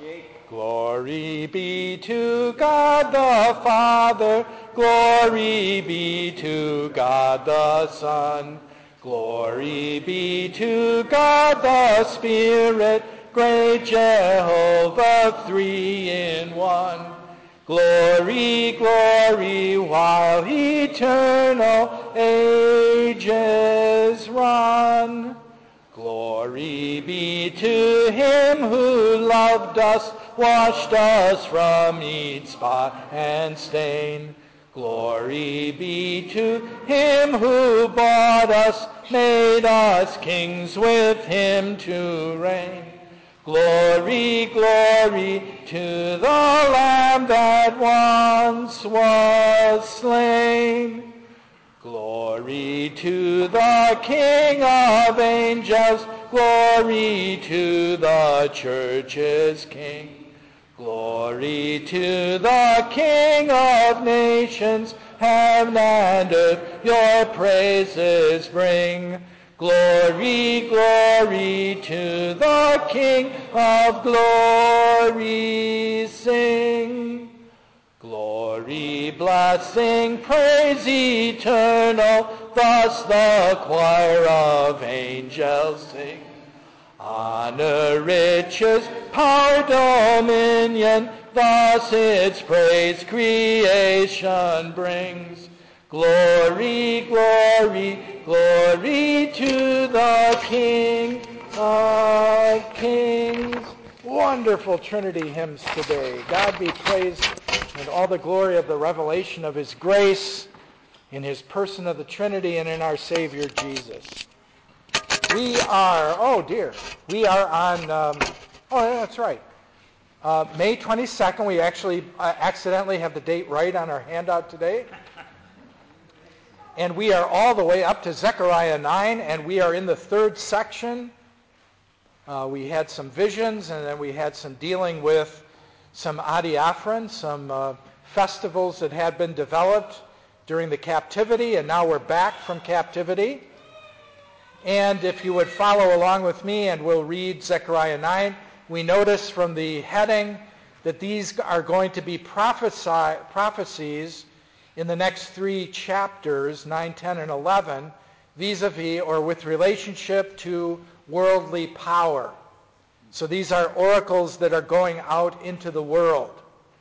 Glory be to God the Father. Glory be to God the Son. Glory be to God the Spirit. Great Jehovah, three in one. Glory, glory, while eternal ages run. Glory be to him who loved us, washed us from each spot and stain. Glory be to him who bought us, made us kings with him to reign. Glory, glory to the Lamb that once was slain. Glory to the King of angels. Glory to the church's King. Glory to the King of nations. Heaven and earth your praises bring. Glory, glory to the King of glory sing. Glory, blessing, praise eternal, thus the choir of angels sing. Honor, riches, power, dominion, thus its praise creation brings. Glory, glory, glory to the King of kings. Wonderful Trinity hymns today. God be praised, and all the glory of the revelation of his grace in his person of the Trinity and in our Savior Jesus. We are on, that's right, May 22nd. We actually accidentally have the date right on our handout today. And we are all the way up to Zechariah 9, and we are in the third section. We had some visions, and then we had some dealing with some adiaphron, some festivals that had been developed during the captivity, and now we're back from captivity. And if you would follow along with me, and we'll read Zechariah 9, we notice from the heading that these are going to be prophecies in the next three chapters, 9, 10, and 11, vis-a-vis or with relationship to worldly power. So these are oracles that are going out into the world.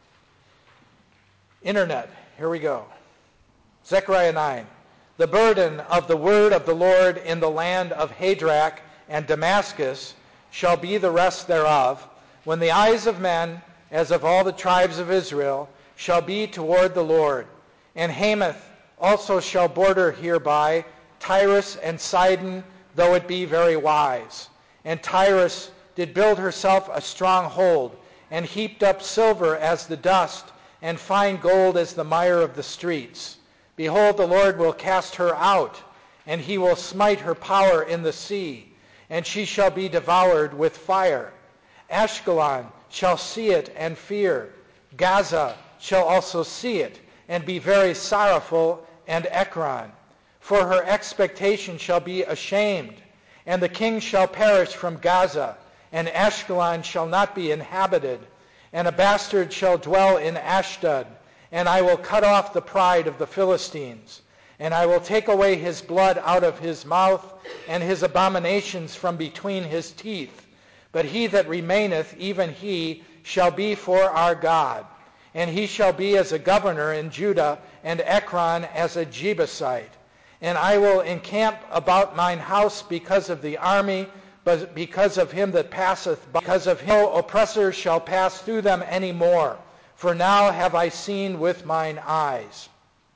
Internet, here we go. Zechariah 9. The burden of the word of the Lord in the land of Hadrach and Damascus shall be the rest thereof, when the eyes of men, as of all the tribes of Israel, shall be toward the Lord. And Hamath also shall border hereby, Tyrus and Sidon, though it be very wise. And Tyrus did build herself a stronghold, and heaped up silver as the dust, and fine gold as the mire of the streets. Behold, the Lord will cast her out, and he will smite her power in the sea, and she shall be devoured with fire. Ashkelon shall see it and fear. Gaza shall also see it, and be very sorrowful, and Ekron. For her expectation shall be ashamed, and the king shall perish from Gaza, and Ashkelon shall not be inhabited, and a bastard shall dwell in Ashdod, and I will cut off the pride of the Philistines, and I will take away his blood out of his mouth, and his abominations from between his teeth. But he that remaineth, even he, shall be for our God. And he shall be as a governor in Judah, and Ekron as a Jebusite. And I will encamp about mine house because of the army, but because of him that passeth, because of him no oppressor shall pass through them any more. For now have I seen with mine eyes.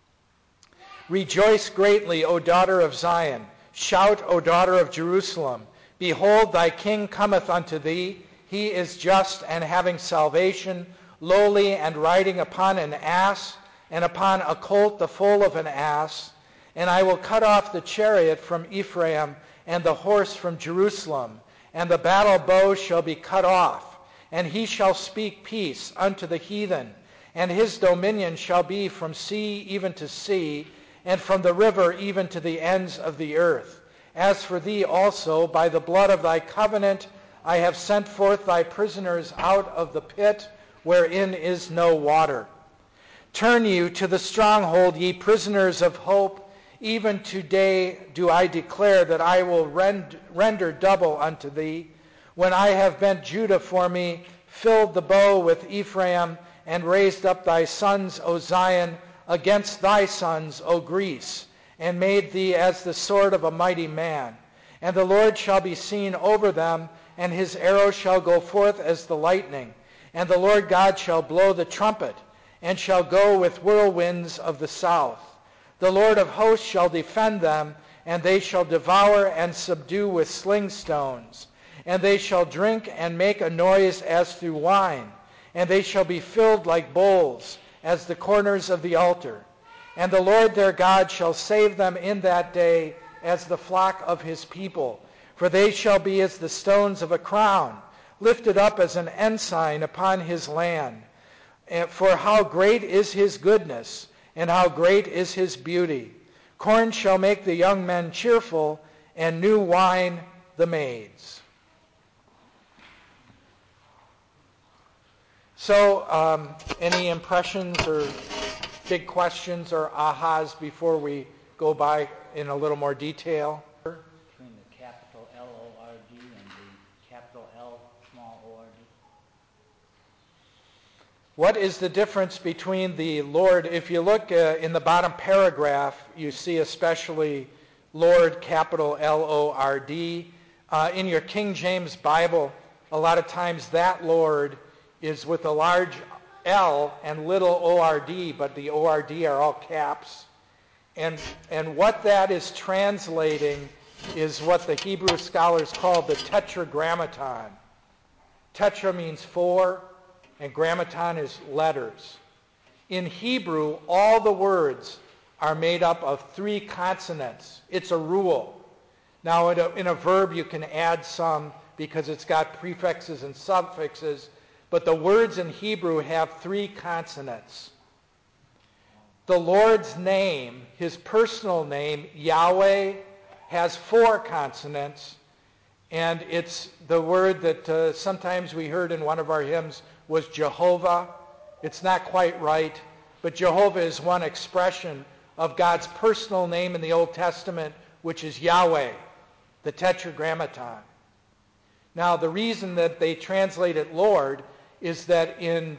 Rejoice greatly, O daughter of Zion. Shout, O daughter of Jerusalem. Behold, thy king cometh unto thee. He is just and having salvation, lowly and riding upon an ass, and upon a colt the foal of an ass. And I will cut off the chariot from Ephraim, and the horse from Jerusalem, and the battle bow shall be cut off. And he shall speak peace unto the heathen, and his dominion shall be from sea even to sea, and from the river even to the ends of the earth. As for thee also, by the blood of thy covenant, I have sent forth thy prisoners out of the pit wherein is no water. Turn you to the stronghold, ye prisoners of hope. Even today do I declare that I will render double unto thee. When I have bent Judah for me, filled the bow with Ephraim, and raised up thy sons, O Zion, against thy sons, O Greece, and made thee as the sword of a mighty man. And the Lord shall be seen over them, and his arrow shall go forth as the lightning. And the Lord God shall blow the trumpet, and shall go with whirlwinds of the south. The Lord of hosts shall defend them, and they shall devour and subdue with sling stones. And they shall drink and make a noise as through wine, and they shall be filled like bowls, as the corners of the altar. And the Lord their God shall save them in that day as the flock of his people. For they shall be as the stones of a crown, lifted up as an ensign upon his land. For how great is his goodness, and how great is his beauty. Corn shall make the young men cheerful, and new wine the maids. So, any impressions or big questions or ahas before we go by in a little more detail? Between the capital L-O-R-D and the capital L small o-r-d. What is the difference between the Lord? If you look in the bottom paragraph, you see especially Lord, capital L-O-R-D. In your King James Bible, a lot of times that Lord is with a large L and little O-R-D, but the O-R-D are all caps. And what that is translating is what the Hebrew scholars call the tetragrammaton. Tetra means four, and grammaton is letters. In Hebrew, all the words are made up of three consonants. It's a rule. Now, in a verb, you can add some because it's got prefixes and suffixes, but the words in Hebrew have three consonants. The Lord's name, his personal name, Yahweh, has four consonants, and it's the word that sometimes we heard in one of our hymns was Jehovah. It's not quite right, but Jehovah is one expression of God's personal name in the Old Testament, which is Yahweh, the tetragrammaton. Now, the reason that they translate it Lord is that in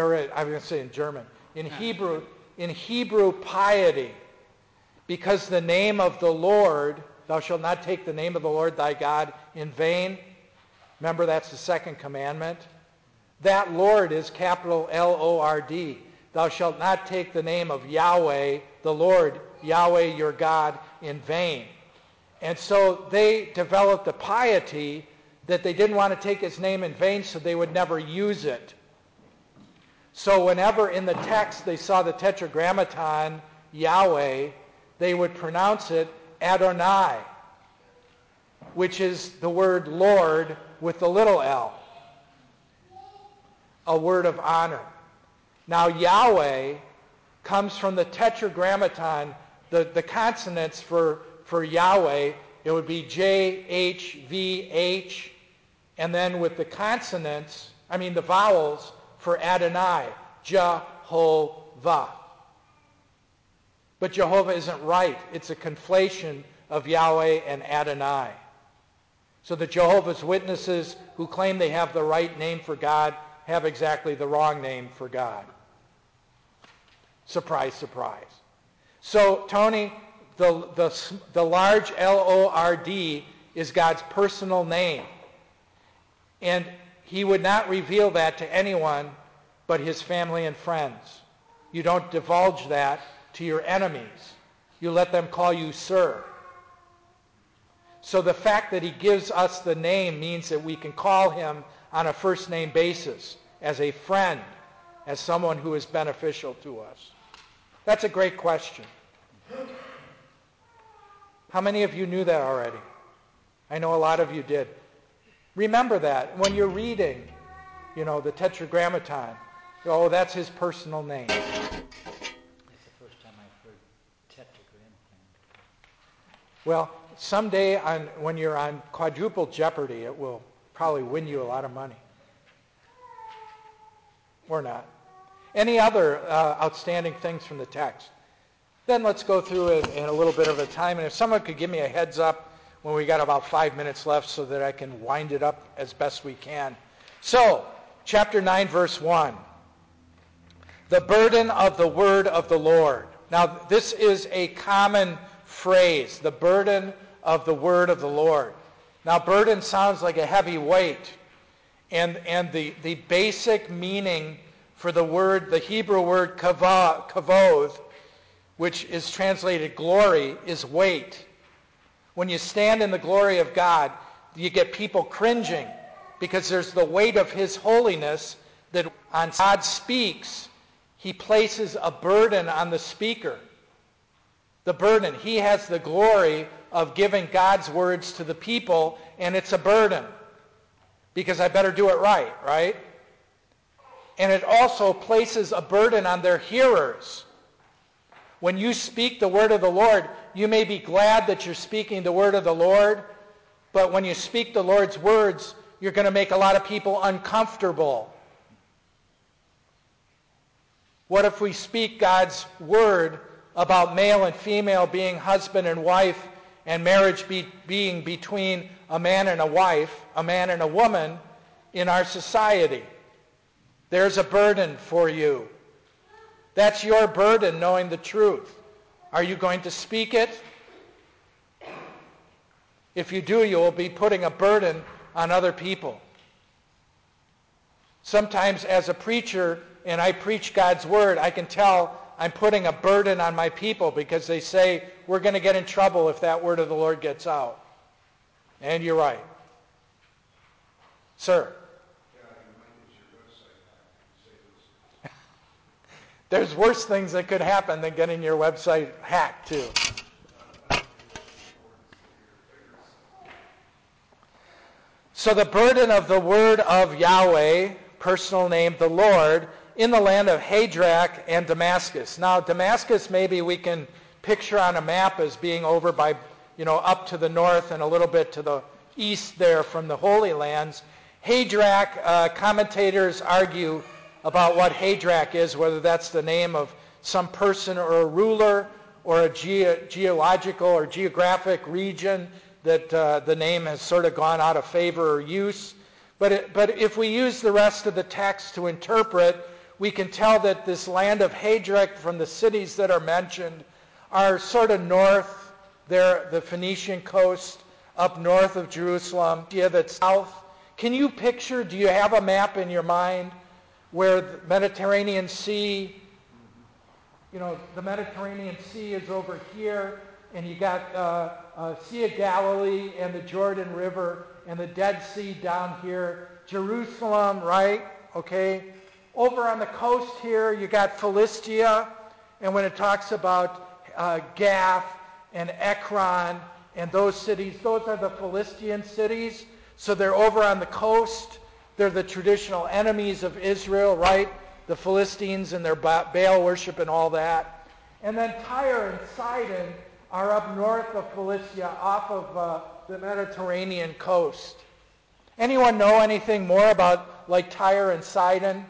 Hebrew piety, because the name of the Lord, thou shalt not take the name of the Lord thy God in vain. Remember, that's the second commandment. That Lord is capital L-O-R-D. Thou shalt not take the name of Yahweh, the Lord, Yahweh your God, in vain. And so they developed a piety that they didn't want to take his name in vain, so they would never use it. So whenever in the text they saw the tetragrammaton, Yahweh, they would pronounce it Adonai, which is the word Lord with the little l, a word of honor. Now Yahweh comes from the tetragrammaton, the consonants for Yahweh. It would be J-H-V-H, and then with the consonants, the vowels for Adonai, Jehovah. But Jehovah isn't right. It's a conflation of Yahweh and Adonai. So the Jehovah's Witnesses who claim they have the right name for God have exactly the wrong name for God. Surprise, surprise. So, Tony, the large L-O-R-D is God's personal name. And he would not reveal that to anyone but his family and friends. You don't divulge that to your enemies. You let them call you sir. So the fact that he gives us the name means that we can call him on a first name basis, as a friend, as someone who is beneficial to us. That's a great question. How many of you knew that already? I know a lot of you did. Remember that when you're reading, the Tetragrammaton. Oh, that's his personal name. That's the first time I've heard Tetragrammaton. Well, someday when you're on Quadruple Jeopardy, it will probably win you a lot of money. Or not. Any other outstanding things from the text? Then let's go through it in a little bit of a time. And if someone could give me a heads up when we got about 5 minutes left so that I can wind it up as best we can. So, chapter 9, verse 1. The burden of the word of the Lord. Now, this is a common phrase, the burden of the word of the Lord. Now, burden sounds like a heavy weight. And the basic meaning for the word, the Hebrew word kavod, which is translated glory, is weight. When you stand in the glory of God, you get people cringing because there's the weight of his holiness that when God speaks, he places a burden on the speaker. The burden. He has the glory of giving God's words to the people, and it's a burden because I better do it right? And it also places a burden on their hearers. When you speak the word of the Lord, you may be glad that you're speaking the word of the Lord, but when you speak the Lord's words, you're going to make a lot of people uncomfortable. What if we speak God's word about male and female being husband and wife, and marriage being between a man and a wife, a man and a woman in our society? There's a burden for you. That's your burden, knowing the truth. Are you going to speak it? If you do, you will be putting a burden on other people. Sometimes as a preacher, and I preach God's word, I can tell I'm putting a burden on my people because they say, we're going to get in trouble if that word of the Lord gets out. And you're right. Sir? There's worse things that could happen than getting your website hacked, too. So the burden of the word of Yahweh, personal name, the Lord, in the land of Hadrach and Damascus. Now, Damascus, maybe we can picture on a map as being over by, up to the north and a little bit to the east there from the Holy Lands. Hadrach, commentators argue about what Hadrach is, whether that's the name of some person or a ruler or a geological or geographic region that the name has sort of gone out of favor or use. But if we use the rest of the text to interpret, we can tell that this land of Hadrach, from the cities that are mentioned, are sort of north there, the Phoenician coast, up north of Jerusalem. Yeah, that's south. Can you picture, do you have a map in your mind where the Mediterranean Sea, the Mediterranean Sea is over here, and you got Sea of Galilee and the Jordan River and the Dead Sea down here, Jerusalem, right? Okay. Over on the coast here, you got Philistia, and when it talks about Gath and Ekron and those cities, those are the Philistine cities. So they're over on the coast. They're the traditional enemies of Israel, right? The Philistines and their Baal worship and all that. And then Tyre and Sidon are up north of Philistia, off of the Mediterranean coast. Anyone know anything more about like Tyre and Sidon?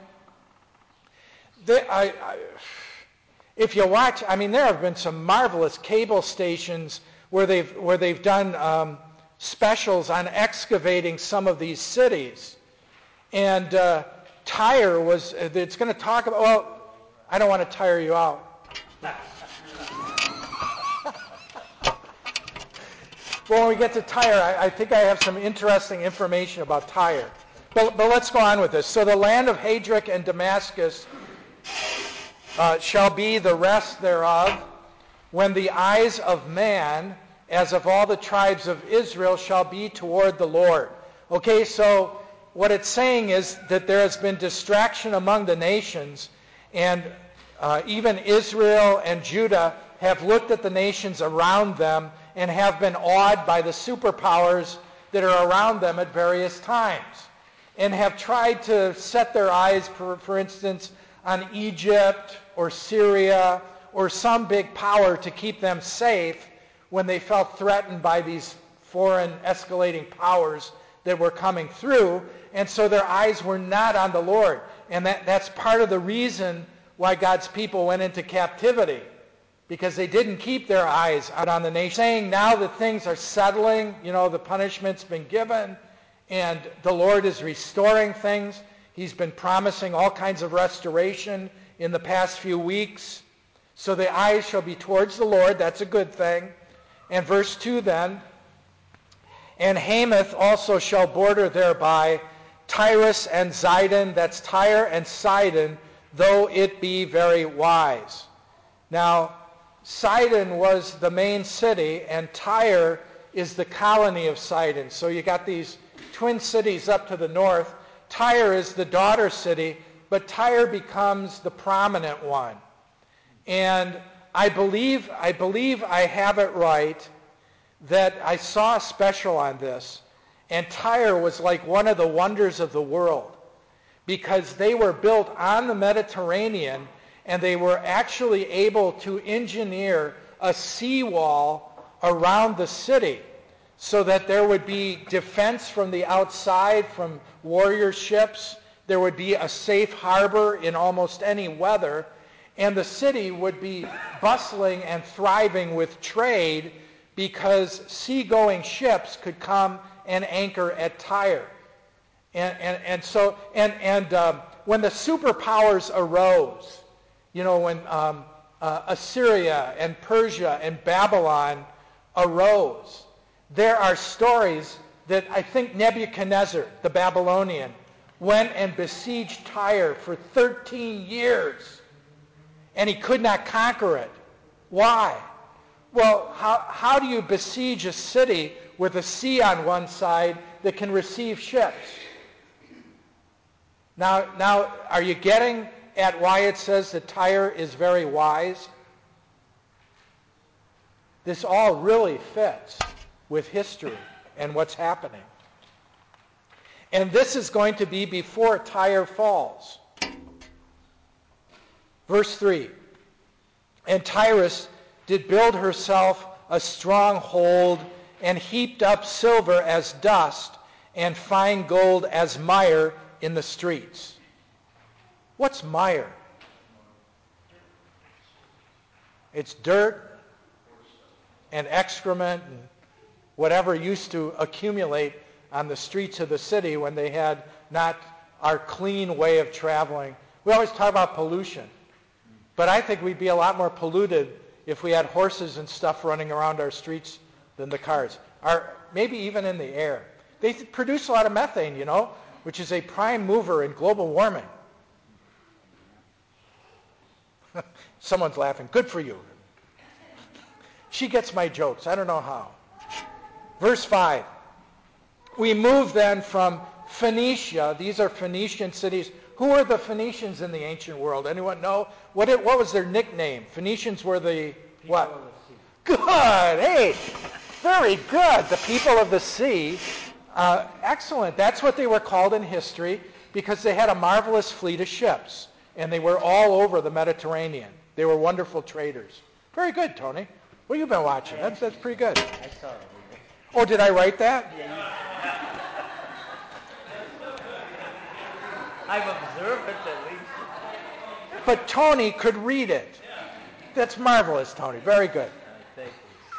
If you watch, there have been some marvelous cable stations where they've done specials on excavating some of these cities. And Tyre was, it's going to talk about, well, I don't want to tire you out. Well, when we get to Tyre, I think I have some interesting information about Tyre. But let's go on with this. So the land of Hadrach and Damascus shall be the rest thereof, when the eyes of man, as of all the tribes of Israel, shall be toward the Lord. Okay, so what it's saying is that there has been distraction among the nations, and even Israel and Judah have looked at the nations around them and have been awed by the superpowers that are around them at various times, and have tried to set their eyes, for instance, on Egypt or Syria or some big power to keep them safe when they felt threatened by these foreign escalating powers that were coming through, and so their eyes were not on the Lord. And that's part of the reason why God's people went into captivity, because they didn't keep their eyes out on the nation. Saying now that things are settling, the punishment's been given, and the Lord is restoring things. He's been promising all kinds of restoration in the past few weeks. So the eyes shall be towards the Lord. That's a good thing. And verse 2 then, and Hamath also shall border thereby, Tyrus and Zidon, that's Tyre and Sidon, though it be very wise. Now, Sidon was the main city, and Tyre is the colony of Sidon. So you got these twin cities up to the north. Tyre is the daughter city, but Tyre becomes the prominent one. And I believe I have it right that I saw a special on this, and Tyre was like one of the wonders of the world because they were built on the Mediterranean, and they were actually able to engineer a seawall around the city so that there would be defense from the outside from warrior ships. There would be a safe harbor in almost any weather. And the city would be bustling and thriving with trade because seagoing ships could come and anchor at Tyre. And so when the superpowers arose, when Assyria and Persia and Babylon arose, there are stories that I think Nebuchadnezzar, the Babylonian, went and besieged Tyre for 13 years. And he could not conquer it. Why? Well, how do you besiege a city with a sea on one side that can receive ships? Now, are you getting at why it says that Tyre is very wise? This all really fits with history and what's happening. And this is going to be before Tyre falls. Verse 3, and Tyrus did build herself a stronghold and heaped up silver as dust and fine gold as mire in the streets. What's mire? It's dirt and excrement and whatever used to accumulate on the streets of the city when they had not our clean way of traveling. We always talk about pollution. But I think we'd be a lot more polluted if we had horses and stuff running around our streets than the cars. Or maybe even in the air. They produce a lot of methane, which is a prime mover in global warming. Someone's laughing. Good for you. She gets my jokes. I don't know how. Verse 5. We move then from Phoenicia. These are Phoenician cities. Who were the Phoenicians in the ancient world? Anyone know? What was their nickname? Phoenicians were the what? People of the sea. Good. Hey, very good. The people of the sea. Excellent. That's what they were called in history because they had a marvelous fleet of ships, and they were all over the Mediterranean. They were wonderful traders. Very good, Tony. What have you been watching? That's pretty good. I saw it. Oh, did I write that? I've observed it at least. But Tony could read it. That's marvelous, Tony. Very good. Thank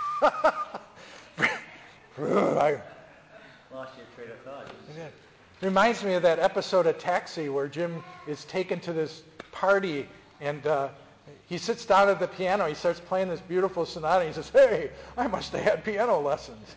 you. I Lost your train of thought. reminds me of that episode of Taxi where Jim is taken to this party and he sits down at the piano. He starts playing this beautiful sonata. And he says, "Hey, I must have had piano lessons."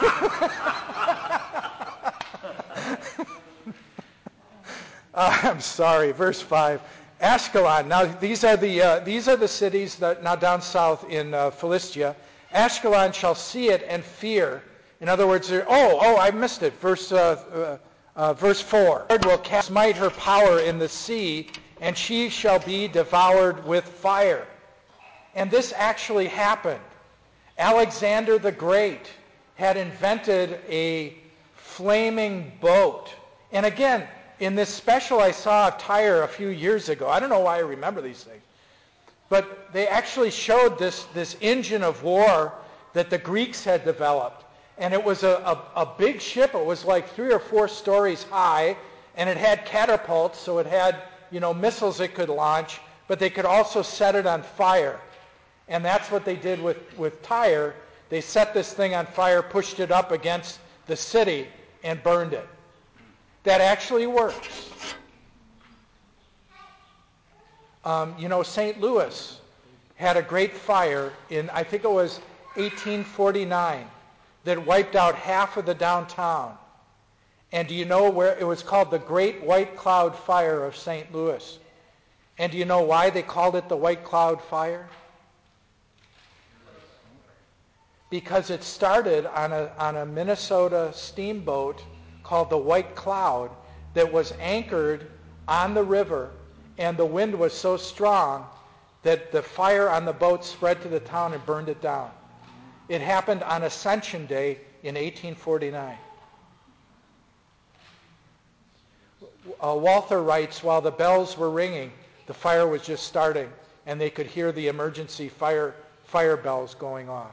I'm sorry. Verse 5. Ashkelon. Now these are the cities that now down south in Philistia. Ashkelon shall see it and fear. In other words, I missed it. Verse 4. The Lord will smite her power in the sea, and she shall be devoured with fire. And this actually happened. Alexander the Great had invented a flaming boat. And again, in this special I saw of Tyre a few years ago, I don't know why I remember these things, but they actually showed this engine of war that the Greeks had developed. And it was a big ship. It was like 3 or 4 stories high, and it had catapults, so it had, missiles it could launch, but they could also set it on fire. And that's what they did with Tyre. They set this thing on fire, pushed it up against the city, and burned it. That actually works. St. Louis had a great fire in, I think it was 1849, that wiped out half of the downtown. And do you know where it was called? The Great White Cloud Fire of St. Louis. And do you know why they called it the White Cloud Fire? Because it started on a Minnesota steamboat called the White Cloud that was anchored on the river, and the wind was so strong that the fire on the boat spread to the town and burned it down. It happened on Ascension Day in 1849. Walther writes, while the bells were ringing, the fire was just starting, and they could hear the emergency fire bells going off.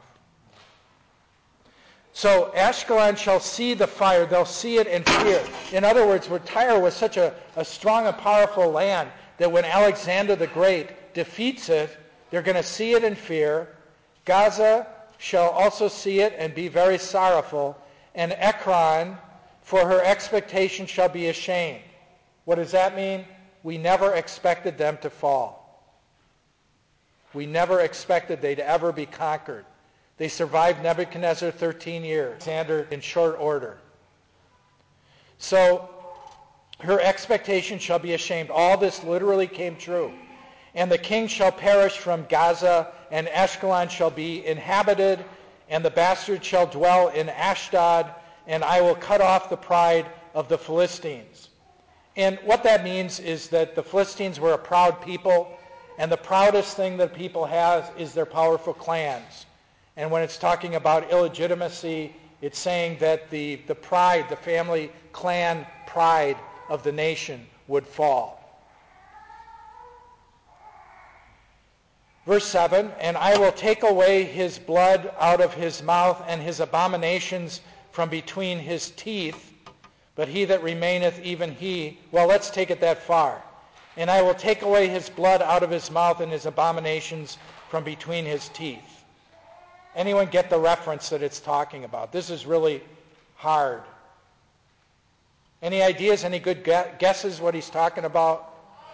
So Ashkelon shall see the fire. They'll see it and fear. In other words, where Tyre was such a strong and powerful land that when Alexander the Great defeats it, they're going to see it and fear. Gaza shall also see it and be very sorrowful. And Ekron, for her expectation, shall be ashamed. What does that mean? We never expected them to fall. We never expected they'd ever be conquered. They survived Nebuchadnezzar 13 years, Alexander in short order. So her expectation shall be ashamed. All this literally came true. And the king shall perish from Gaza, and Ashkelon shall be inhabited, and the bastard shall dwell in Ashdod, and I will cut off the pride of the Philistines. And what that means is that the Philistines were a proud people, and the proudest thing that people have is their powerful clans. And when it's talking about illegitimacy, it's saying that the pride, the family clan pride of the nation would fall. Verse 7, and I will take away his blood out of his mouth and his abominations from between his teeth, but he that remaineth, even he, well, let's take it that far. And I will take away his blood out of his mouth and his abominations from between his teeth. Anyone get the reference that it's talking about? This is really hard. Any ideas, any good guesses what he's talking about?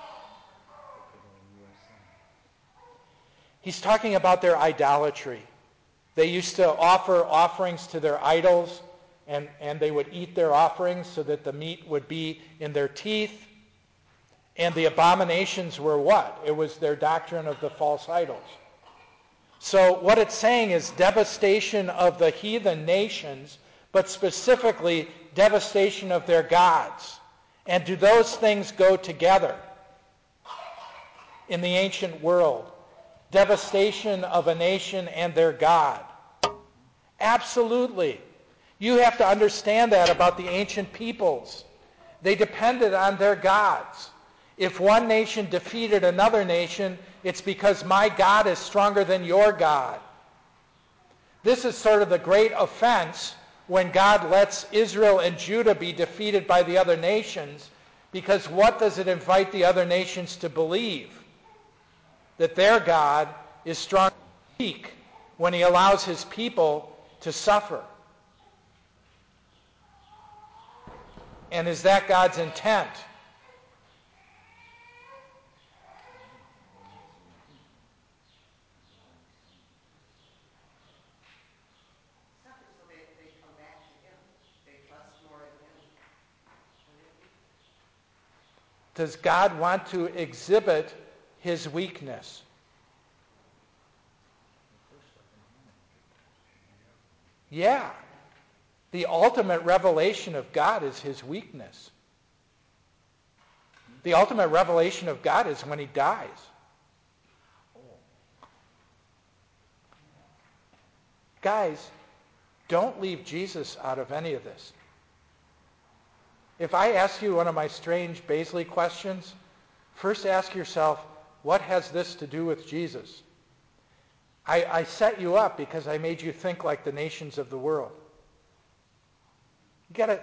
He's talking about their idolatry. They used to offer offerings to their idols, and they would eat their offerings so that the meat would be in their teeth. And the abominations were what? It was their doctrine of the false idols. So what it's saying is devastation of the heathen nations, but specifically devastation of their gods. And do those things go together in the ancient world? Devastation of a nation and their God. Absolutely. You have to understand that about the ancient peoples. They depended on their gods. If one nation defeated another nation, it's because my God is stronger than your God. This is sort of the great offense when God lets Israel and Judah be defeated by the other nations, because what does it invite the other nations to believe? That their God is strong and weak when he allows his people to suffer. And is that God's intent? So they come back to him. They trust more in him. Does God want to exhibit his weakness? Yeah. The ultimate revelation of God is his weakness. The ultimate revelation of God is when he dies. Guys, don't leave Jesus out of any of this. If I ask you one of my strange Baisley questions, first ask yourself, what has this to do with Jesus? I set you up because I made you think like the nations of the world. You got to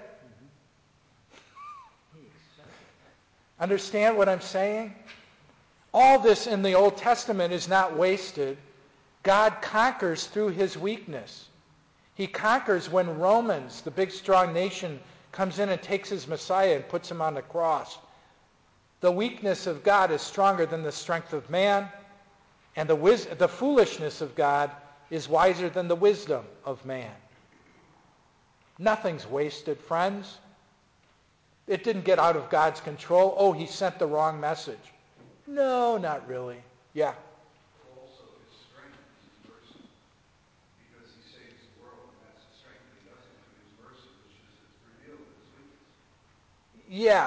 understand what I'm saying? All this in the Old Testament is not wasted. God conquers through his weakness. He conquers when Romans, the big strong nation, comes in and takes his Messiah and puts him on the cross. The weakness of God is stronger than the strength of man, and the foolishness of God is wiser than the wisdom of man. Nothing's wasted, friends. It didn't get out of God's control. Oh, he sent the wrong message. No, not really. Yeah. Also, his strength is his mercy, because he saves the world, and that's the strength that he does it through his mercy, which is revealed in his weakness.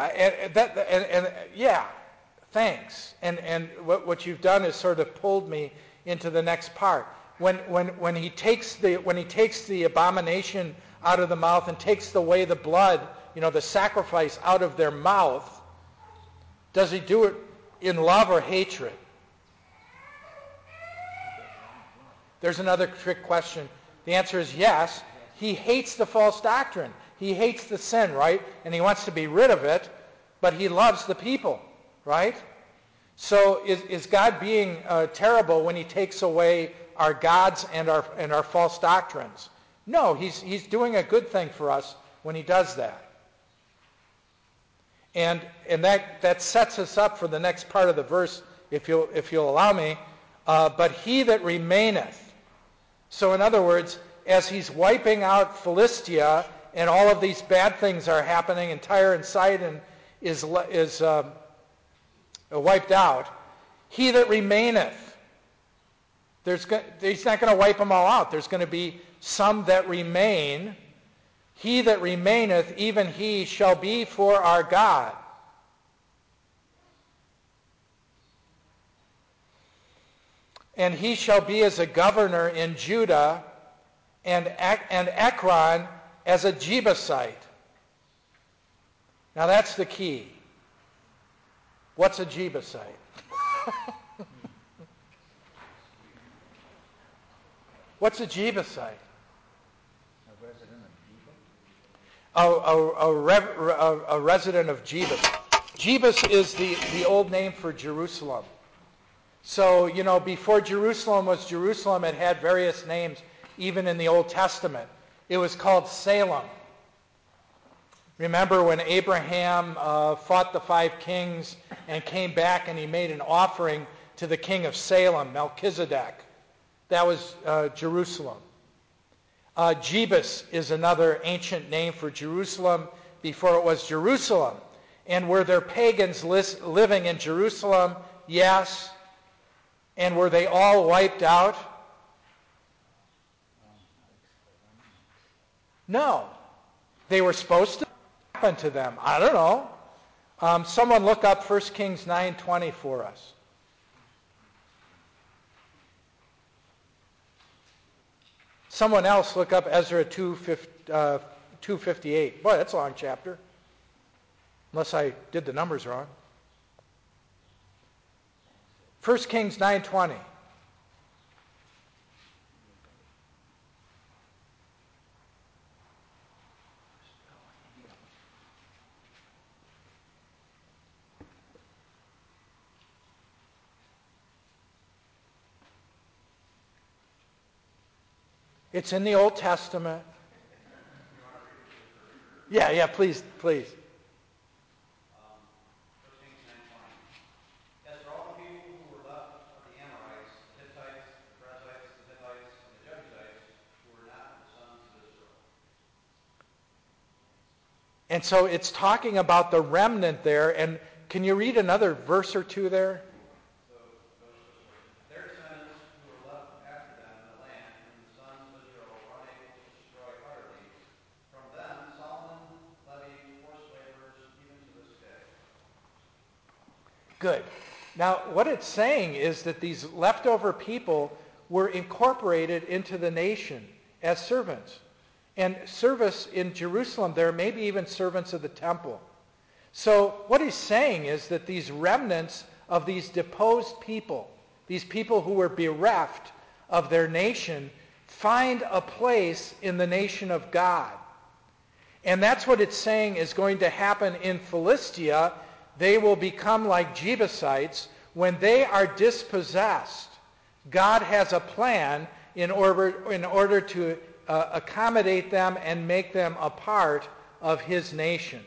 Yeah, thanks. And what you've done is sort of pulled me into the next part. When he takes the abomination out of the mouth and takes away the blood, the sacrifice out of their mouth, does he do it in love or hatred? There's another trick question. The answer is yes. He hates the false doctrine. He hates the sin, right? And he wants to be rid of it, but he loves the people, right? So is God being terrible when he takes away our gods and our false doctrines? No, he's doing a good thing for us when he does that. And that sets us up for the next part of the verse, if you'll allow me. But he that remaineth. So in other words, as he's wiping out Philistia, and all of these bad things are happening, and Tyre and Sidon is wiped out, he that remaineth. He's not going to wipe them all out. There's going to be some that remain. He that remaineth, even he shall be for our God. And he shall be as a governor in Judah, and Ekron as a Jebusite. Now that's the key. What's a Jebusite? What's a Jebusite? A resident of Jebus? A resident of Jebus. Jebus is the old name for Jerusalem. So, before Jerusalem was Jerusalem, it had various names, even in the Old Testament. It was called Salem. Remember when Abraham fought the 5 kings and came back and he made an offering to the king of Salem, Melchizedek? That was Jerusalem. Jebus is another ancient name for Jerusalem before it was Jerusalem. And were there pagans living in Jerusalem? Yes. And were they all wiped out? No. They were supposed to happen to them. I don't know. Someone look up 1 Kings 9:20 for us. Someone else look up Ezra 2:58. Boy, that's a long chapter. Unless I did the numbers wrong. 1 Kings 9:20. It's in the Old Testament. Yeah, please. 1 Kings 9:20. As for all the people who were left of the Amorites, the Hittites, the Perizzites, the Hivites, and the Jebusites, who were not the sons of Israel. And so it's talking about the remnant there. And can you read another verse or two there? So it goes this way. Their descendants who were left after them in the land, whom the sons of Israel were unable to destroy utterly, from them Solomon levied forced laborers even to this day. Good. Now, what it's saying is that these leftover people were incorporated into the nation as servants. And service in Jerusalem, there may be even servants of the temple. So what he's saying is that these remnants of these deposed people, these people who were bereft of their nation, find a place in the nation of God. And that's what it's saying is going to happen in Philistia. They will become like Jebusites. When they are dispossessed, God has a plan in order to accommodate them and make them a part of his nation.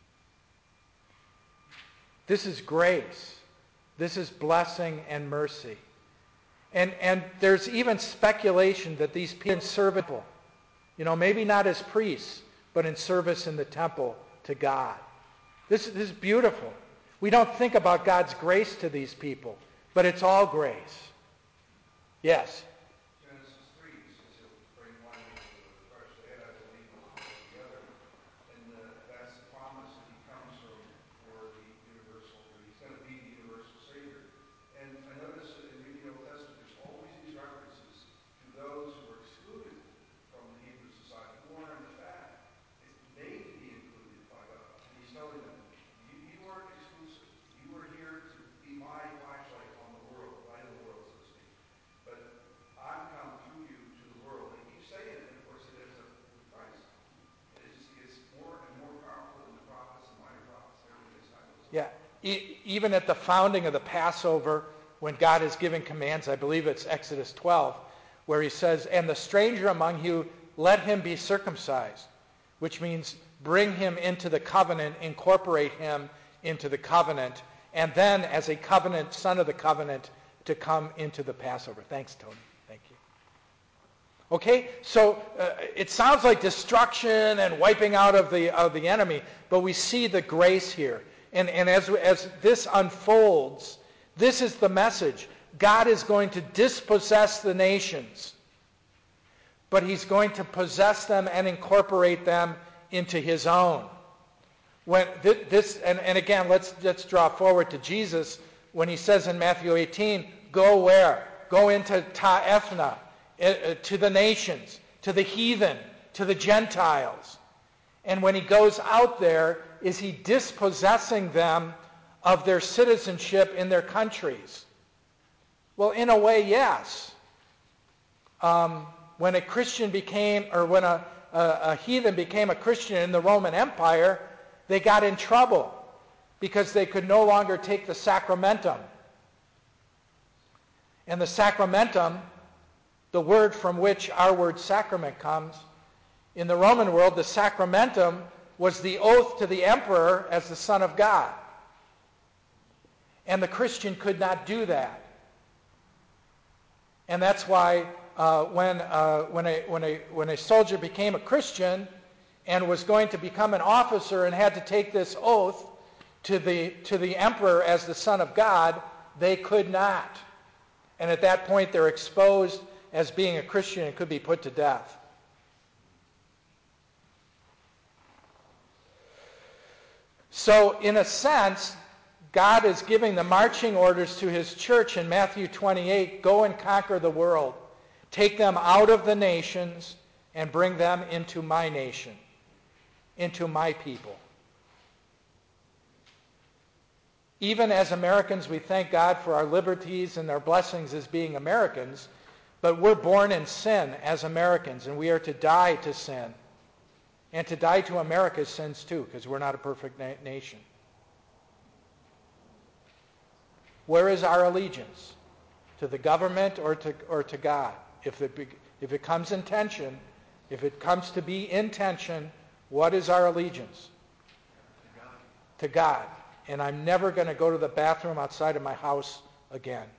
This is grace. This is blessing and mercy. And there's even speculation that these people serve, maybe not as priests, but in service in the temple to God. This is beautiful. We don't think about God's grace to these people, but it's all grace. Yes? Genesis 3 says he'll bring one into the fresh head, I believe, together. And that's the promise that he comes for the universal, he's going to be the universal Savior. And I notice that in reading the Old Testament, there's always these references to those who are excluded from the Hebrew society, who are in fact made to be included by God. And he's telling them, you aren't exclusive. You are here to be my flashlight on the world, light of the world, so to speak. But I'm come through you to the world. And he keeps saying it, and of course it ends up with Christ. And it just gets more and more powerful in the prophets and minor prophets and everything as time goes on. Yeah. Even at the founding of the Passover, when God is giving commands, I believe it's Exodus 12, where he says, and the stranger among you, let him be circumcised, which means bring him into the covenant, incorporate him into the covenant, and then as a covenant, son of the covenant, to come into the Passover. Thanks, Tony. Thank you. Okay, so it sounds like destruction and wiping out of the enemy, but we see the grace here. And as this unfolds, this is the message. God is going to dispossess the nations, but he's going to possess them and incorporate them into his own. And again, let's draw forward to Jesus when he says in Matthew 18, go where? Go into Ta'efna, to the nations, to the heathen, to the Gentiles. And when he goes out there, is he dispossessing them of their citizenship in their countries? Well, in a way, yes. When a Christian became, or when a heathen became a Christian in the Roman Empire, they got in trouble because they could no longer take the sacramentum. And the sacramentum, the word from which our word sacrament comes, in the Roman world, the sacramentum was the oath to the emperor as the Son of God. And the Christian could not do that. And that's why when a soldier became a Christian and was going to become an officer and had to take this oath to the emperor as the Son of God, they could not. And at that point, they're exposed as being a Christian and could be put to death. So, in a sense, God is giving the marching orders to his church in Matthew 28, go and conquer the world. Take them out of the nations and bring them into my nation, into my people. Even as Americans, we thank God for our liberties and our blessings as being Americans, but we're born in sin as Americans, and we are to die to sin. And to die to America's sins too, because we're not a perfect nation. Where is our allegiance? To the government or to God? If it comes in tension, if it comes to be in tension, what is our allegiance? To God. To God. And I'm never going to go to the bathroom outside of my house again.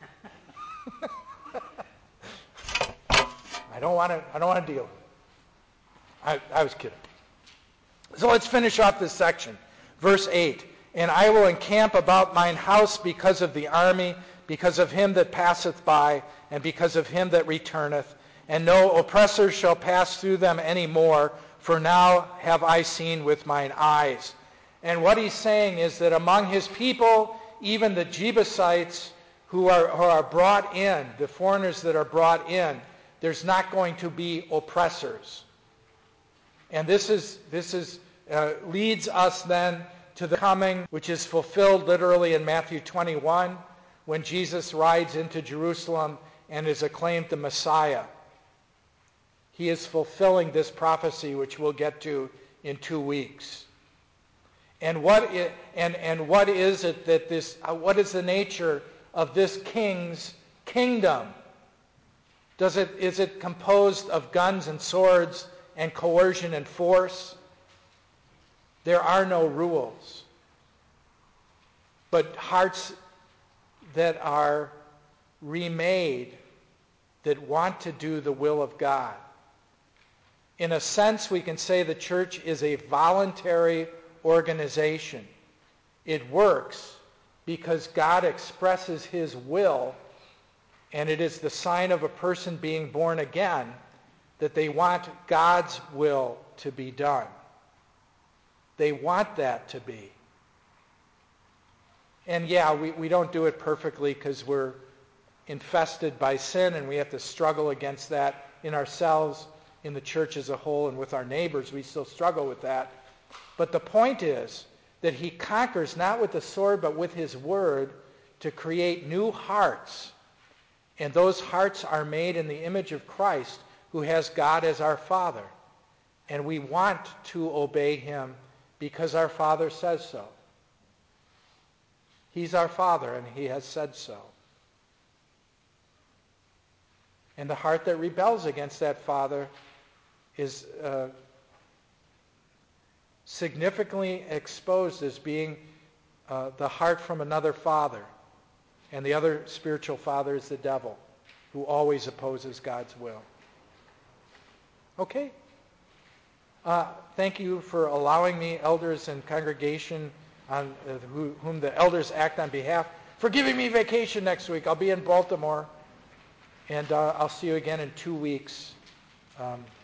I don't want to deal with it. I was kidding. So let's finish off this section. Verse 8. And I will encamp about mine house because of the army, because of him that passeth by, and because of him that returneth. And no oppressor shall pass through them any more, for now have I seen with mine eyes. And what he's saying is that among his people, even the Jebusites who are brought in, the foreigners that are brought in, there's not going to be oppressors. And this leads us then to the coming, which is fulfilled literally in Matthew 21, when Jesus rides into Jerusalem and is acclaimed the Messiah. He is fulfilling this prophecy, which we'll get to in 2 weeks. And what is it that what is the nature of this king's kingdom? Is it composed of guns and swords and coercion and force? There are no rules. But hearts that are remade, that want to do the will of God. In a sense, we can say the church is a voluntary organization. It works because God expresses his will, and it is the sign of a person being born again that they want God's will to be done. They want that to be. And yeah, we don't do it perfectly because we're infested by sin and we have to struggle against that in ourselves, in the church as a whole, and with our neighbors. We still struggle with that. But the point is that he conquers not with the sword but with his word to create new hearts. And those hearts are made in the image of Christ, who has God as our Father. And we want to obey him because our Father says so. He's our Father, and he has said so. And the heart that rebels against that Father is significantly exposed as being the heart from another father. And the other spiritual father is the devil, who always opposes God's will. Okay. Thank you for allowing me, elders and congregation, on whom the elders act on behalf, for giving me vacation next week. I'll be in Baltimore, and I'll see you again in 2 weeks.